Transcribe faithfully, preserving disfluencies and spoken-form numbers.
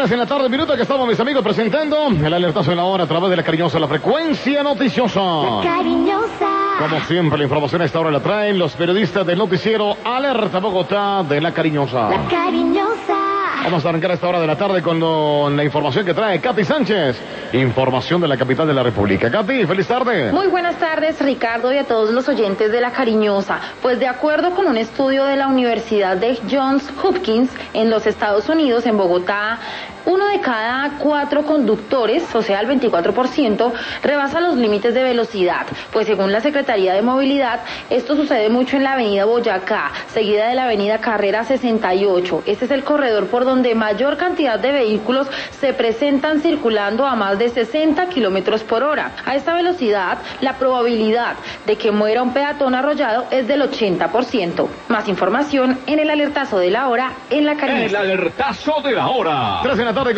tres en la tarde, minuto que estamos, mis amigos, presentando el alertazo de la hora a través de La Cariñosa, la frecuencia noticiosa. La Cariñosa. Como siempre, la información a esta hora la traen los periodistas del noticiero Alerta Bogotá de La Cariñosa. La Cariñosa. Vamos a arrancar a esta hora de la tarde con lo, la información que trae Katy Sánchez. Información de la capital de la República. Katy, feliz tarde. Muy buenas tardes, Ricardo, y a todos los oyentes de La Cariñosa. Pues de acuerdo con un estudio de la Universidad de Johns Hopkins en los Estados Unidos, en Bogotá, uno de cada cuatro conductores, o sea el veinticuatro por ciento, rebasa los límites de velocidad. Pues según la Secretaría de Movilidad, esto sucede mucho en la avenida Boyacá, seguida de la avenida Carrera sesenta y ocho. Este es el corredor por donde mayor cantidad de vehículos se presentan circulando a más de sesenta kilómetros por hora. A esta velocidad, la probabilidad de que muera un peatón arrollado es del ochenta por ciento. Más información en el alertazo de la hora en La Cariñosa. El alertazo de la hora. Tres en la tarde.